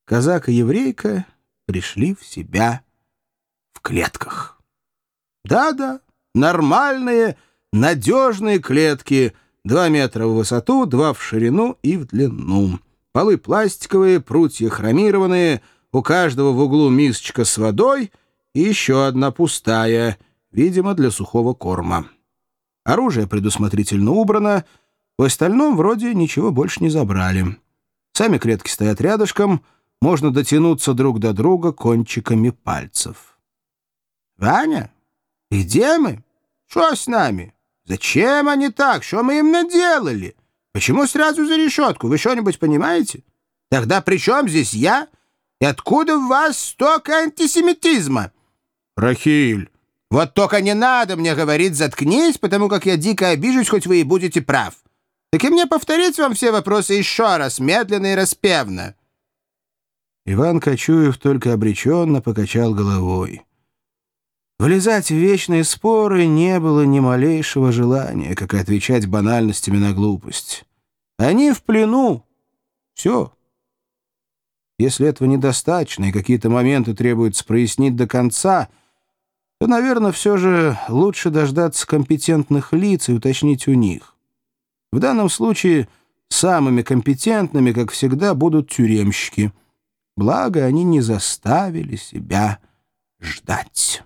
казак и еврейка пришли в себя в клетках. Да-да, нормальные, надежные клетки, 2 метра в высоту, 2 в ширину и в длину. Полы пластиковые, прутья хромированные, у каждого в углу мисочка с водой и еще одна пустая, видимо, для сухого корма. Оружие предусмотрительно убрано, в остальном вроде ничего больше не забрали. Сами клетки стоят рядышком, можно дотянуться друг до друга кончиками пальцев. «Ваня, где мы? Что с нами? Зачем они так? Что мы им наделали? Почему сразу за решетку? Вы что-нибудь понимаете? Тогда при чем здесь я? И откуда в вас столько антисемитизма?» «Рахиль!» «Вот только не надо мне говорить «заткнись», потому как я дико обижусь, хоть вы и будете прав. Так и мне повторить вам все вопросы еще раз, медленно и распевно». Иван Кочуев только обреченно покачал головой. Влезать в вечные споры не было ни малейшего желания, как и отвечать банальностями на глупость. Они в плену. Все. Если этого недостаточно и какие-то моменты требуется прояснить до конца, то, наверное, все же лучше дождаться компетентных лиц и уточнить у них. В данном случае самыми компетентными, как всегда, будут тюремщики. Благо, они не заставили себя ждать.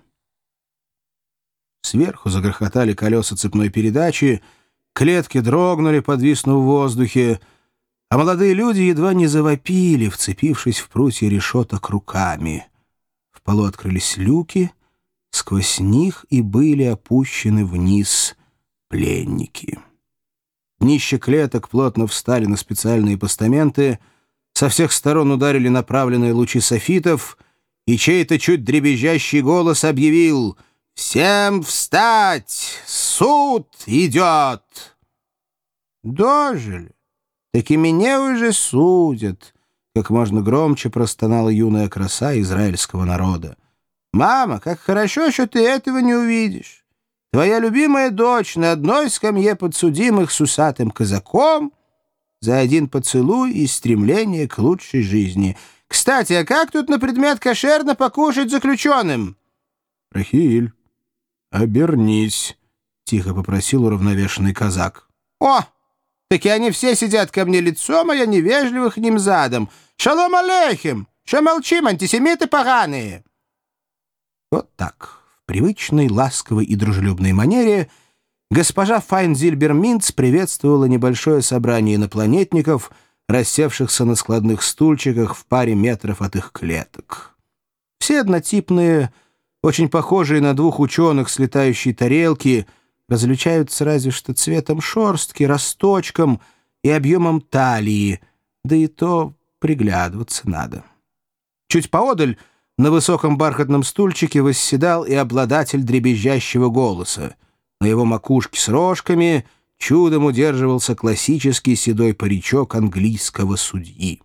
Сверху загрохотали колеса цепной передачи, клетки дрогнули, подвиснув в воздухе, а молодые люди едва не завопили, вцепившись в прутья решеток руками. В полу открылись люки, сквозь них и были опущены вниз пленники. Днища клеток плотно встали на специальные постаменты, со всех сторон ударили направленные лучи софитов, и чей-то чуть дребезжащий голос объявил: «Всем встать! Суд идет!» «Дожили! Так и меня уже судят!» — как можно громче простонала юная краса израильского народа. «Мама, как хорошо, что ты этого не увидишь! Твоя любимая дочь на одной скамье подсудимых с усатым казаком за один поцелуй и стремление к лучшей жизни. Кстати, а как тут на предмет кошерно покушать заключенным?» «Рахиль, обернись», — тихо попросил уравновешенный казак. «О, таки они все сидят ко мне лицом, а я невежливо к ним задом. Шалом алейхим! Что молчим, антисемиты поганые?» Вот так, в привычной, ласковой и дружелюбной манере госпожа Файн-Зильбер-Минц приветствовала небольшое собрание инопланетников, рассевшихся на складных стульчиках в паре метров от их клеток. Все однотипные, очень похожие на двух ученых с летающей тарелки, различаются разве что цветом шерстки, росточком и объемом талии, да и то приглядываться надо. Чуть поодаль на высоком бархатном стульчике восседал и обладатель дребезжащего голоса. На его макушке с рожками чудом удерживался классический седой паричок английского судьи.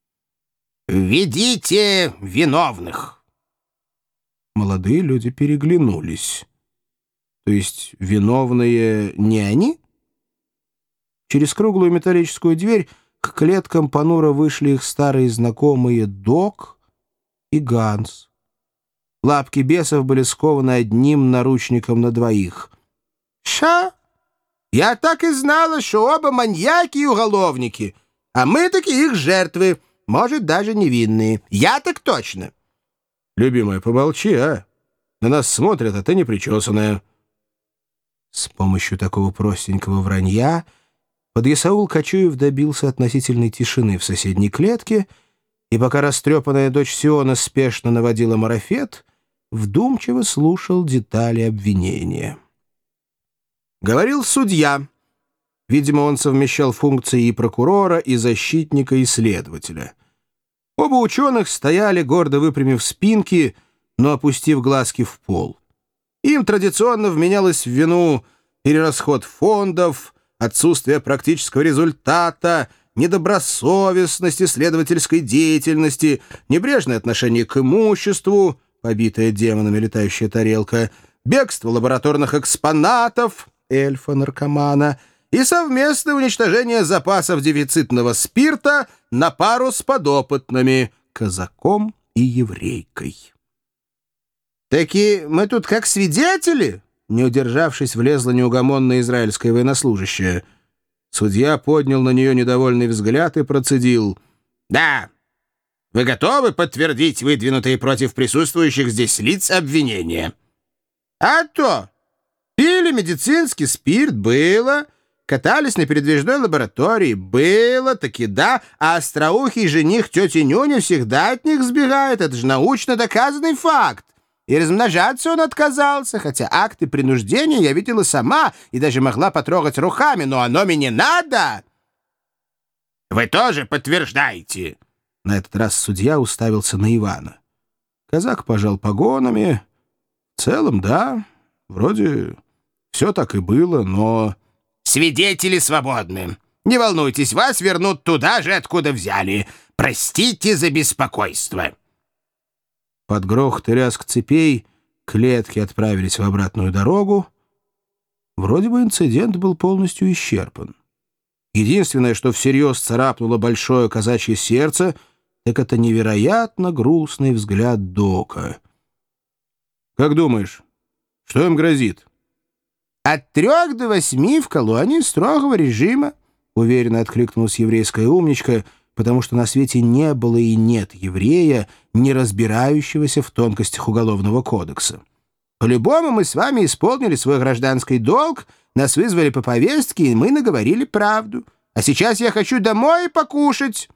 «Ведите виновных!» Молодые люди переглянулись. То есть виновные не они? Через круглую металлическую дверь к клеткам понуро вышли их старые знакомые Док и Ганс. Лапки бесов были скованы одним наручником на двоих. «Ша! Я так и знала, что оба маньяки и уголовники, а мы таки их жертвы, может, даже невинные. Я так точно!» «Любимая, помолчи, а? На нас смотрят, а ты непричесанная». С помощью такого простенького вранья подъясаул Кочуев добился относительной тишины в соседней клетке, и пока растрепанная дочь Сиона спешно наводила марафет, вдумчиво слушал детали обвинения. Говорил судья. Видимо, он совмещал функции и прокурора, и защитника, и следователя. Оба ученых стояли, гордо выпрямив спинки, но опустив глазки в пол. Им традиционно вменялось в вину перерасход фондов, отсутствие практического результата, недобросовестность исследовательской деятельности, небрежное отношение к имуществу, побитая демонами летающая тарелка, бегство лабораторных экспонатов, эльфа-наркомана, и совместное уничтожение запасов дефицитного спирта на пару с подопытными, казаком и еврейкой. «Таки мы тут как свидетели?» Не удержавшись, влезла неугомонная израильская военнослужащая. Судья поднял на нее недовольный взгляд и процедил. «Да, вы готовы подтвердить выдвинутые против присутствующих здесь лиц обвинения?» «А то! Пили медицинский спирт, было. Катались на передвижной лаборатории, было, таки да. А остроухий жених тети Нюни всегда от них сбегает. Это же научно доказанный факт. И размножаться он отказался, хотя акты принуждения я видела сама и даже могла потрогать руками, но оно мне не надо!» «Вы тоже подтверждаете?» На этот раз судья уставился на Ивана. Казак пожал погонами. В целом, да, вроде все так и было, но... «Свидетели свободны. Не волнуйтесь, вас вернут туда же, откуда взяли. Простите за беспокойство». Под грохот и лязг цепей клетки отправились в обратную дорогу. Вроде бы инцидент был полностью исчерпан. Единственное, что всерьез царапнуло большое казачье сердце, так это невероятно грустный взгляд Дока. «Как думаешь, что им грозит?» «От 3 до 8 в колонии строгого режима», — уверенно откликнулась еврейская умничка, потому что на свете не было и нет еврея, не разбирающегося в тонкостях Уголовного кодекса. «По-любому мы с вами исполнили свой гражданский долг, нас вызвали по повестке, и мы наговорили правду. А сейчас я хочу домой и покушать».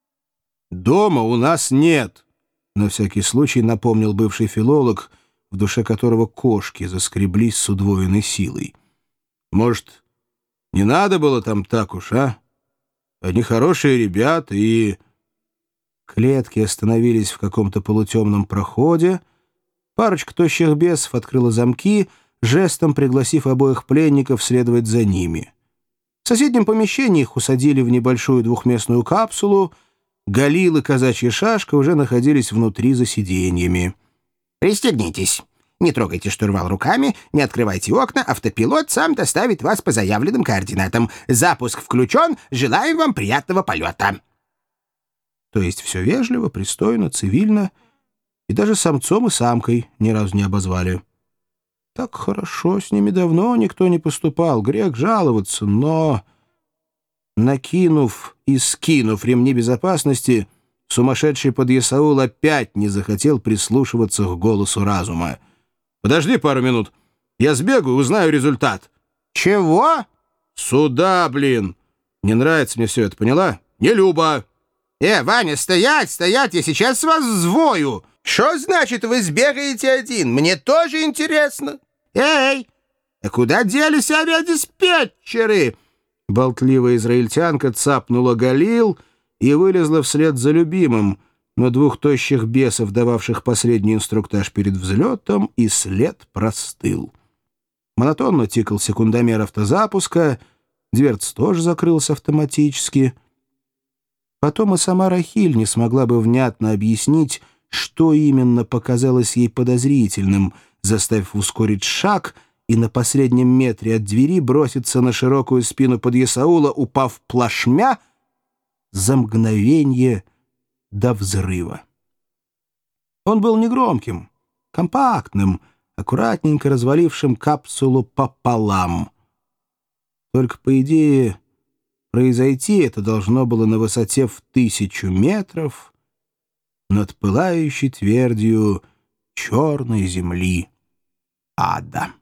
«Дома у нас нет», — на всякий случай напомнил бывший филолог, в душе которого кошки заскреблись с удвоенной силой. «Может, не надо было там так уж, а? Они хорошие ребята и...» Клетки остановились в каком-то полутемном проходе. Парочка тощих бесов открыла замки, жестом пригласив обоих пленников следовать за ними. В соседнем помещении их усадили в небольшую двухместную капсулу. Галил и казачья шашка уже находились внутри за сиденьями. «Пристегнитесь. Не трогайте штурвал руками, не открывайте окна. Автопилот сам доставит вас по заявленным координатам. Запуск включен. Желаем вам приятного полета». То есть все вежливо, пристойно, цивильно, и даже самцом и самкой ни разу не обозвали. Так хорошо с ними давно никто не поступал, грех жаловаться, но... Накинув и скинув ремни безопасности, сумасшедший подъясаул опять не захотел прислушиваться к голосу разума. «Подожди пару минут. Я сбегаю, узнаю результат». «Чего?» «Сюда, блин! Не нравится мне все это, поняла? Не Люба!» Ваня, стоять, стоять, я сейчас с вас взвою. Что значит вы сбегаете один? Мне тоже интересно. Эй, а куда делись авиадиспетчеры?» Болтливая израильтянка цапнула Галил и вылезла вслед за любимым, но двух тощих бесов, дававших последний инструктаж перед взлетом, и след простыл. Монотонно тикал секундомер автозапуска, дверца тоже закрылась автоматически. Потом и сама Рахиль не смогла бы внятно объяснить, что именно показалось ей подозрительным, заставив ускорить шаг и на последнем метре от двери броситься на широкую спину подъясаула, упав плашмя за мгновение до взрыва. Он был негромким, компактным, аккуратненько развалившим капсулу пополам. Только, по идее, произойти это должно было на высоте в 1000 метров над пылающей твердью черной земли ада.